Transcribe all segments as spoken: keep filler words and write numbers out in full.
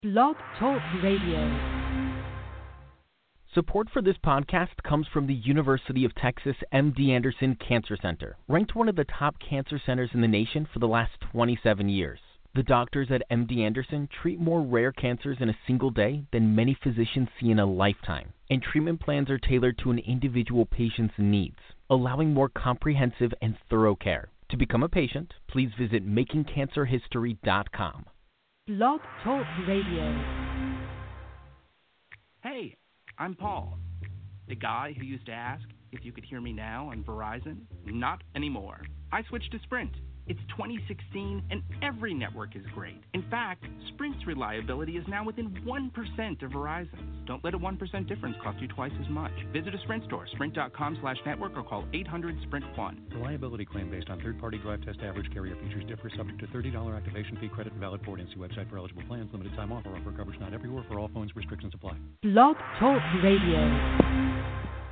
Blog Talk Radio. Support for this podcast comes from the University of Texas M D Anderson Cancer Center, ranked one of the top cancer centers in the nation for the last twenty-seven years. The doctors at M D Anderson treat more rare cancers in a single day than many physicians see in a lifetime, and treatment plans are tailored to an individual patient's needs, allowing more comprehensive and thorough care. To become a patient, please visit making cancer history dot com. Blog Talk Radio. Hey, I'm Paul, the guy who used to ask if you could hear me now on Verizon. Not anymore. I switched to Sprint. It's twenty sixteen, and every network is great. In fact, Sprint's reliability is now within one percent of Verizon's. Don't let a one percent difference cost you twice as much. Visit a Sprint store, sprint.com slash network, or call eight hundred sprint one. Reliability claim based on third-party drive test average carrier features differ, subject to thirty dollars activation fee credit and valid for N C website for eligible plans. Limited time offer. Offer coverage not everywhere for all phones. Restrictions apply. Blog Talk Radio.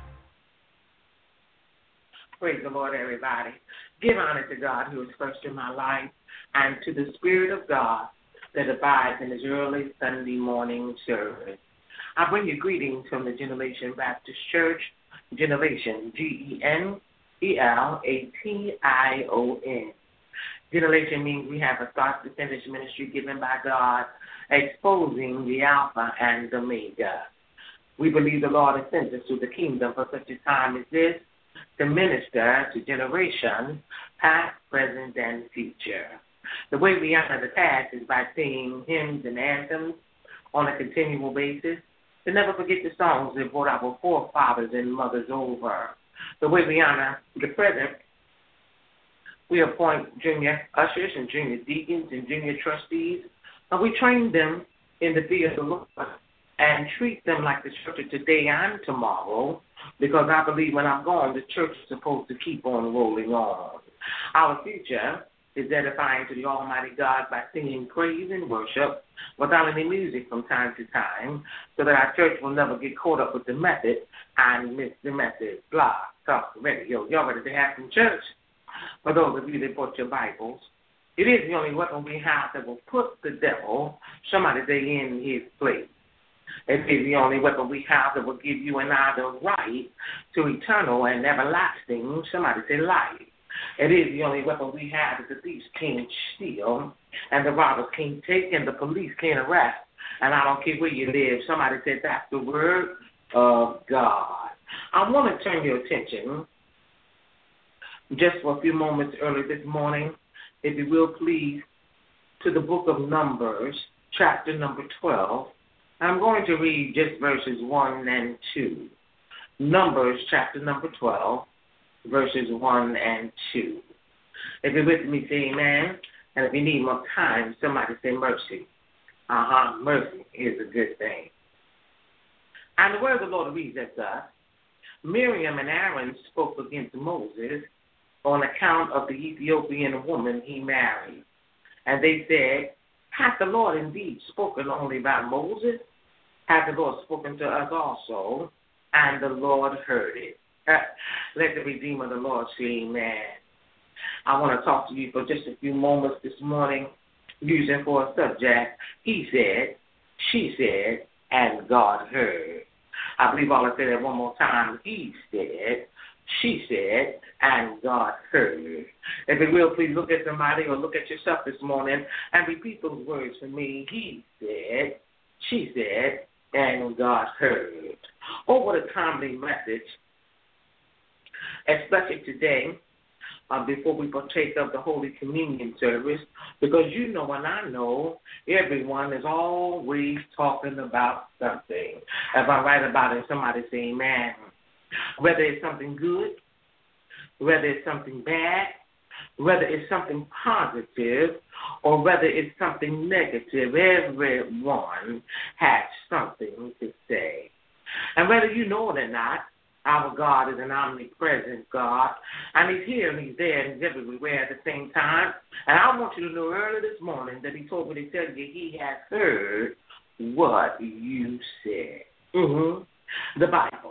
Praise the Lord, everybody. Give honor to God who is first in my life, and to the Spirit of God that abides in his early Sunday morning service. I bring you greetings from the Generation Baptist Church, Generation, G E N E L A T I O N. Generation means we have a start to finish ministry given by God, exposing the Alpha and the Omega. We believe the Lord has sent us to the kingdom for such a time as this, to minister to generations, past, present, and future. The way we honor the past is by singing hymns and anthems on a continual basis, to never forget the songs that brought our forefathers and mothers over. The way we honor the present, we appoint junior ushers and junior deacons and junior trustees, and we train them in the fear of the Lord and treat them like the church of today and tomorrow, because I believe when I'm gone, the church is supposed to keep on rolling on. Our future is edifying to the Almighty God by singing praise and worship without any music from time to time, so that our church will never get caught up with the method and miss the message. Blah, talk, radio. Y'all ready to have some church? For those of you that bought your Bibles, it is the only weapon we have that will put the devil, somebody say, in his place. It is the only weapon we have that will give you and I the right to eternal and everlasting, somebody say, life. It is the only weapon we have that the thieves can't steal, and the robbers can't take, and the police can't arrest. And I don't care where you live. Somebody said that's the word of God. I want to turn your attention just for a few moments early this morning, if you will please, to the book of Numbers, chapter number twelve. I'm going to read just verses one and two. Numbers chapter number twelve, verses one and two. If you're with me, say amen. And if you need more time, somebody say mercy. Uh-huh, mercy is a good thing. And the word of the Lord reads as thus: Miriam and Aaron spoke against Moses on account of the Ethiopian woman he married. And they said, hath the Lord indeed spoken only by Moses? Hath the Lord spoken to us also? And the Lord heard it. Let the Redeemer of the Lord say amen. I want to talk to you for just a few moments this morning, using for a subject, he said, she said, and God heard. I believe I'll say that one more time. He said, she said, and God heard. If you will, please look at somebody or look at yourself this morning and repeat those words for me. He said, she said, and God heard. Oh, what a timely message, especially today, uh, before we partake of the Holy Communion service, because you know and I know everyone is always talking about something. If I write about it, somebody say amen. Whether it's something good, whether it's something bad, whether it's something positive, or whether it's something negative, everyone has something to say. And whether you know it or not, our God is an omnipresent God, and he's here and he's there and he's everywhere at the same time. And I want you to know early this morning that he told me to tell you he has heard what you said. Mm-hmm. The Bible.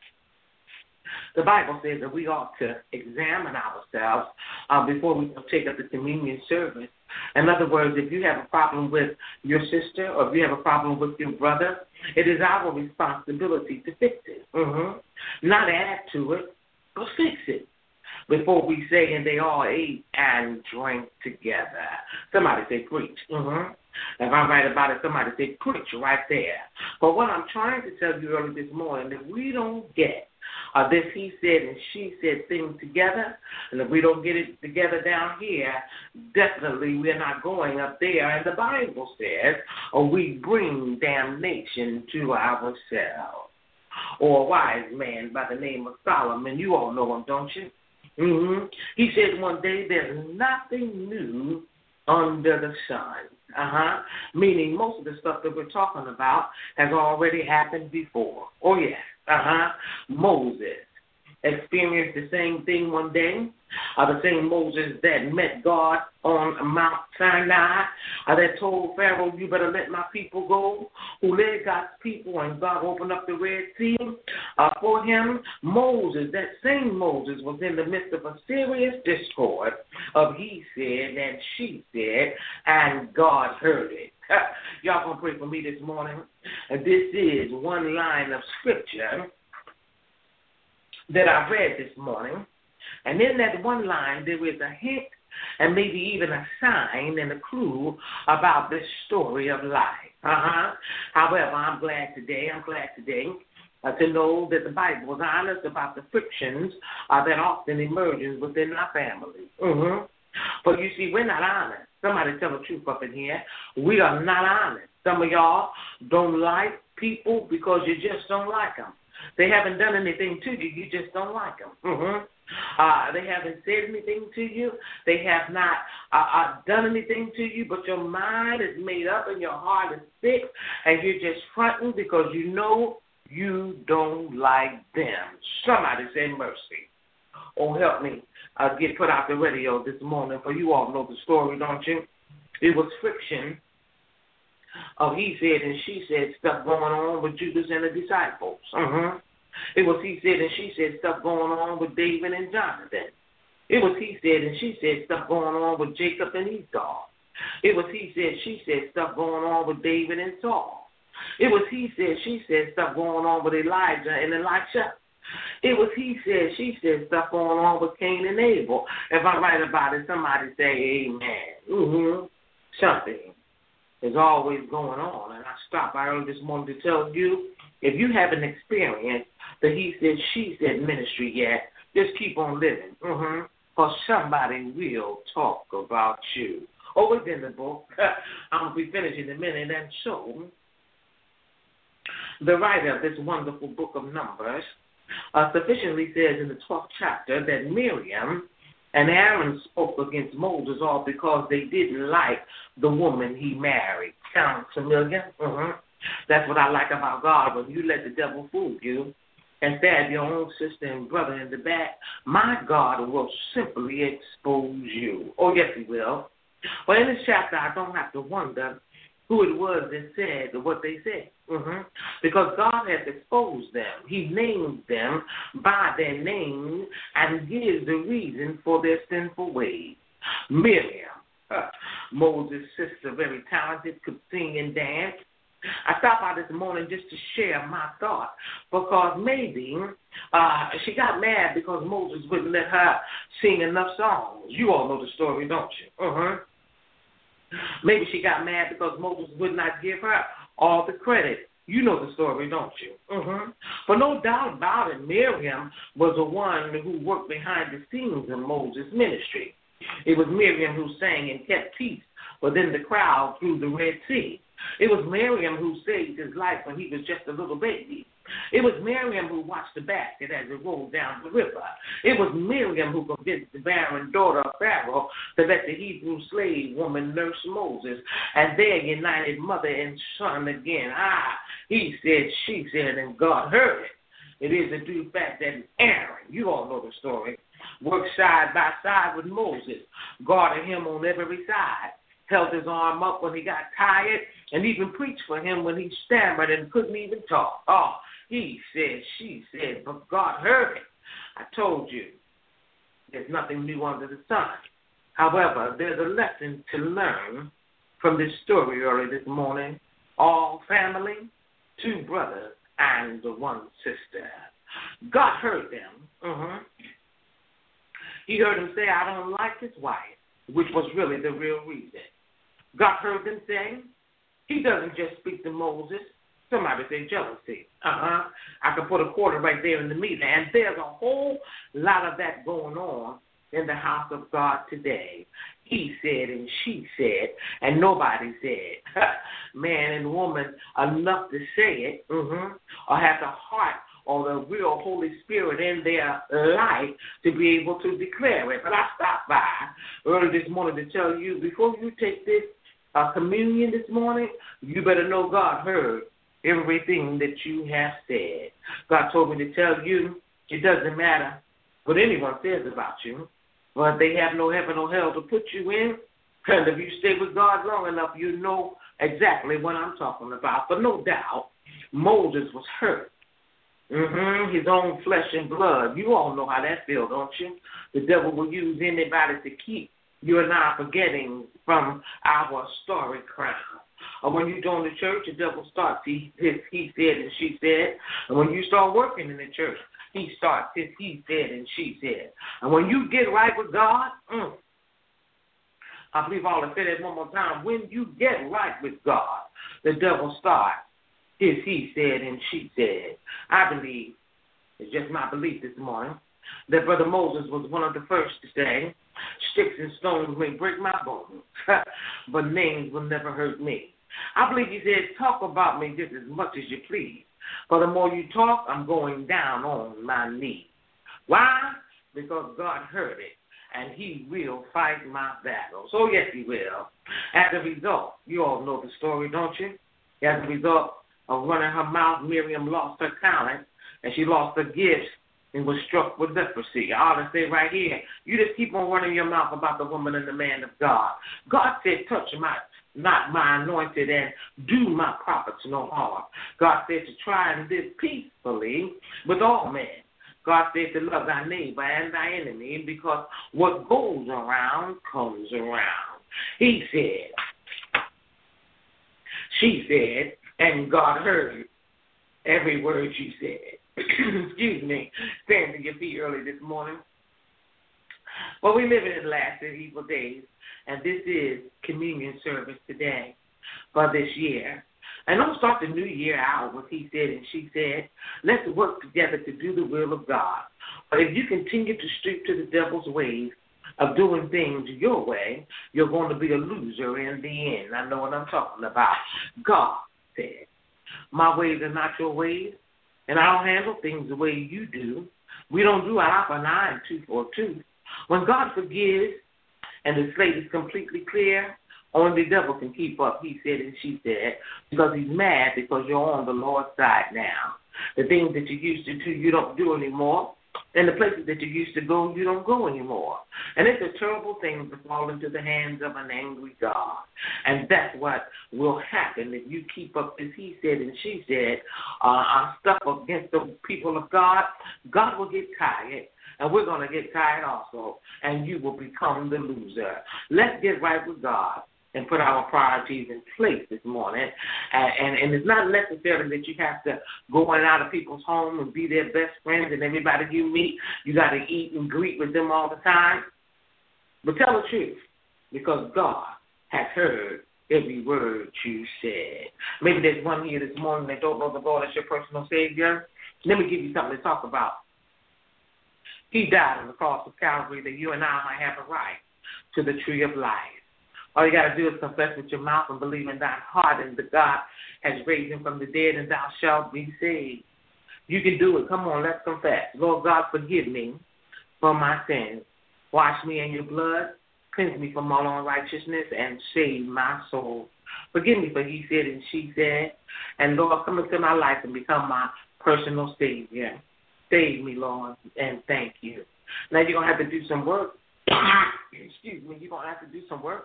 The Bible says that we ought to examine ourselves uh, before we take up the communion service In other words, if you have a problem with your sister or if you have a problem with your brother, it is our responsibility to fix it. Mm-hmm. Not add to it, but fix it. Before we say, and they all ate and drank together. Somebody say preach. Mm-hmm. If I'm right about it, somebody say preach right there. But what I'm trying to tell you early this morning, if we don't get uh, this he said and she said thing together, and if we don't get it together down here, definitely we're not going up there. And the Bible says, or we bring damnation to ourselves. Or a wise man by the name of Solomon, you all know him, don't you? Mm-hmm. He said one day, there's nothing new under the sun. Uh-huh. Meaning most of the stuff that we're talking about has already happened before. Oh, yes. Uh-huh. Moses experienced the same thing one day. Uh, the same Moses that met God on Mount Sinai, uh, that told Pharaoh, you better let my people go, who led God's people, and God opened up the Red Sea uh, for him. Moses, that same Moses, was in the midst of a serious discord of he said and she said, and God heard it. Y'all gonna pray for me this morning? Uh, this is one line of scripture that I read this morning. And in that one line, there is a hint and maybe even a sign and a clue about this story of life. Uh-huh. However, I'm glad today, I'm glad today uh, to know that the Bible is honest about the frictions uh, that often emerges within our family. Mm-hmm. But you see, we're not honest. Somebody tell the truth up in here. We are not honest. Some of y'all don't like people because you just don't like them. They haven't done anything to you. You just don't like them. Mm-hmm. Uh, they haven't said anything to you. They have not uh, uh, done anything to you, but your mind is made up and your heart is sick, and you're just fronting because you know you don't like them. Somebody say mercy. Oh, help me uh, get put out the radio this morning, for you all know the story, don't you? It was friction of he said and she said stuff going on with Judas and the disciples. Mm-hmm. It was he said and she said stuff going on with David and Jonathan. It was he said and she said stuff going on with Jacob and Esau. It was he said, she said stuff going on with David and Saul. It was he said, she said stuff going on with Elijah and Elisha. It was he said, she said stuff going on with Cain and Abel. If I'm right about it, somebody say amen. Mm-hmm. Something is always going on. And I stopped by early this morning to tell you, if you haven't experienced the he said, she said ministry yet, just keep on living. Mm-hmm. Or somebody will talk about you. Oh, it's in the book. I'm going to be finishing in a minute. And so, the writer of this wonderful book of Numbers uh, sufficiently says in the twelfth chapter that Miriam and Aaron spoke against Moses all because they didn't like the woman he married. Sounds familiar? Mm-hmm. That's what I like about God. When you let the devil fool you and stab your own sister and brother in the back, my God will simply expose you. Oh, yes, he will. But in this chapter, I don't have to wonder who it was that said what they said. Mm-hmm. Because God has exposed them. He named them by their name and gives the reason for their sinful ways. Miriam, uh, Moses' sister, very talented, could sing and dance. I stopped by this morning just to share my thought because maybe uh, she got mad because Moses wouldn't let her sing enough songs. You all know the story, don't you? Uh-huh. Maybe she got mad because Moses would not give her all the credit. You know the story, don't you? Uh-huh. But no doubt about it, Miriam was the one who worked behind the scenes in Moses' ministry. It was Miriam who sang and kept peace within the crowd through the Red Sea. It was Miriam who saved his life when he was just a little baby. It was Miriam who watched the basket as it rolled down the river. It was Miriam who convinced the barren daughter of Pharaoh to let the Hebrew slave woman nurse Moses, and they united mother and son again. Ah, he said, she said, and God heard it. It is a due fact that Aaron, you all know the story, worked side by side with Moses, guarded him on every side, held his arm up when he got tired, and even preached for him when he stammered and couldn't even talk. Oh, he said, she said, but God heard it. I told you, there's nothing new under the sun. However, there's a lesson to learn from this story early this morning. All family, two brothers, and one sister. God heard them. Mm-hmm. He heard them say, I don't like his wife, which was really the real reason. God heard them say, he doesn't just speak to Moses. Somebody say jealousy. Uh-huh. I can put a quarter right there in the middle. And there's a whole lot of that going on in the house of God today. He said and she said, and nobody said. Man and woman enough to say it, mm-hmm, or have the heart or the real Holy Spirit in their life to be able to declare it. But I stopped by early this morning to tell you, before you take this uh, communion this morning, you better know God heard everything that you have said. God told me to tell you, it doesn't matter what anyone says about you, but they have no heaven or hell to put you in. And if you stay with God long enough, you know exactly what I'm talking about. But no doubt, Moses was hurt. Mm-hmm, his own flesh and blood. You all know how that feels, don't you? The devil will use anybody to keep you and I forgetting from our story crown. Or when you join the church, the devil starts he, his he said and she said. And when you start working in the church, he starts his he said and she said. And when you get right with God, mm, I believe I'll say that one more time. When you get right with God, the devil starts his he said and she said. I believe, it's just my belief this morning, that Brother Moses was one of the first to say, sticks and stones may break my bones, but names will never hurt me. I believe he said, talk about me just as much as you please. For the more you talk, I'm going down on my knees. Why? Because God heard it, and he will fight my battle. So, yes, he will. As a result, you all know the story, don't you? As a result of running her mouth, Miriam lost her talent, and she lost her gifts and was struck with leprosy. I ought to say right here, you just keep on running your mouth about the woman and the man of God. God said, touch my, not my anointed, and do my prophets no harm. God said to try and live peacefully with all men. God said to love thy neighbor and thy enemy, because what goes around comes around. He said, she said, and God heard every word you said. Excuse me, stand to your feet early this morning. Well, we live in the last and evil days, and this is communion service today for this year. And don't start the new year out with he said and she said. Let's work together to do the will of God. But if you continue to stoop to the devil's ways of doing things your way, you're going to be a loser in the end. I know what I'm talking about. God said, my ways are not your ways, and I don't handle things the way you do. We don't do eye for an eye and tooth for a tooth. When God forgives and the slate is completely clear, only the devil can keep up, he said and she said, because he's mad because you're on the Lord's side now. The things that you used to do, you don't do anymore. And the places that you used to go, you don't go anymore. And it's a terrible thing to fall into the hands of an angry God. And that's what will happen if you keep up this he said and she said uh, stuff against the people of God. God will get tired, and we're going to get tired also, and you will become the loser. Let's get right with God and put our priorities in place this morning. And, and, and it's not necessarily that you have to go in and out of people's home and be their best friends, and everybody you meet, you got to eat and greet with them all the time. But tell the truth, because God has heard every word you said. Maybe there's one here this morning that don't know the Lord as your personal Savior. Let me give you something to talk about. He died on the cross of Calvary that you and I might have a right to the tree of life. All you got to do is confess with your mouth and believe in thine heart, and that God has raised him from the dead, and thou shalt be saved. You can do it. Come on, let's confess. Lord God, forgive me for my sins. Wash me in your blood. Cleanse me from all unrighteousness and save my soul. Forgive me for he said and she said. And Lord, come into my life and become my personal Savior. Save me, Lord, and thank you. Now you're going to have to do some work. Excuse me. You're going to have to do some work.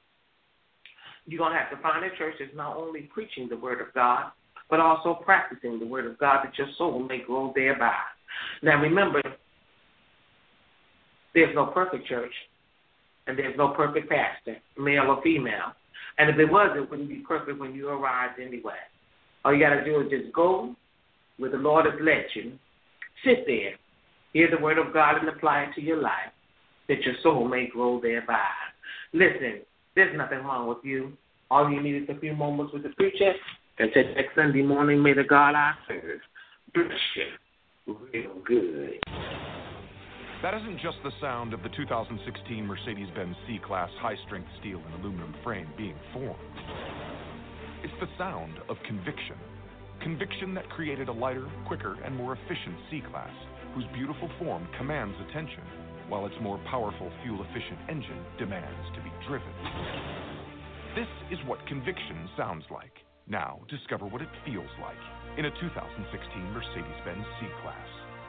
You're going to have to find a church that's not only preaching the word of God, but also practicing the word of God, that your soul may grow thereby. Now remember, there's no perfect church. And there's no perfect pastor, male or female. And if it was, it wouldn't be perfect when you arrived anyway. All you got to do is just go where the Lord has led you. Sit there. Hear the word of God and apply it to your life, that your soul may grow thereby. Listen, there's nothing wrong with you. All you need is a few moments with the preacher. And till next Sunday morning, may the God I serve bless you real good. That isn't just the sound of the two thousand sixteen Mercedes-Benz C-Class high-strength steel and aluminum frame being formed. It's the sound of conviction. Conviction that created a lighter, quicker, and more efficient C-Class, whose beautiful form commands attention, while its more powerful, fuel-efficient engine demands to be driven. This is what conviction sounds like. Now, discover what it feels like in a two thousand sixteen Mercedes-Benz C-Class.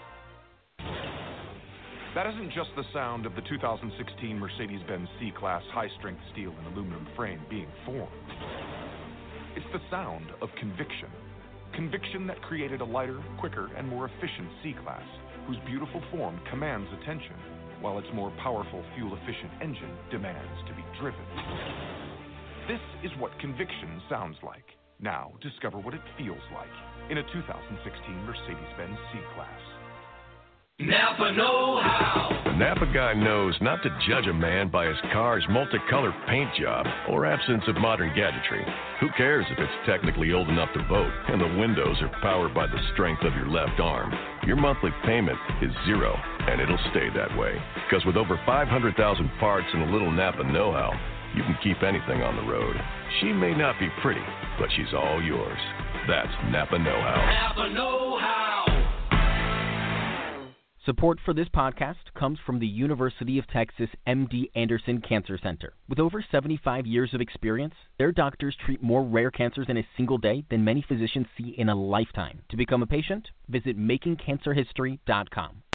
That isn't just the sound of the two thousand sixteen Mercedes-Benz C-Class high-strength steel and aluminum frame being formed. It's the sound of conviction. Conviction that created a lighter, quicker, and more efficient C-Class, whose beautiful form commands attention, while its more powerful, fuel-efficient engine demands to be driven. This is what conviction sounds like. Now, discover what it feels like in a two thousand sixteen Mercedes-Benz C-Class. Napa know-how. The Napa guy knows not to judge a man by his car's multicolored paint job or absence of modern gadgetry. Who cares if it's technically old enough to vote and the windows are powered by the strength of your left arm? Your monthly payment is zero, and it'll stay that way. Because with over five hundred thousand parts and a little Napa know-how, you can keep anything on the road. She may not be pretty, but she's all yours. That's Napa know-how. Napa know-how. Support for this podcast comes from the University of Texas M D Anderson Cancer Center. With over seventy-five years of experience, their doctors treat more rare cancers in a single day than many physicians see in a lifetime. To become a patient, visit making cancer history dot com.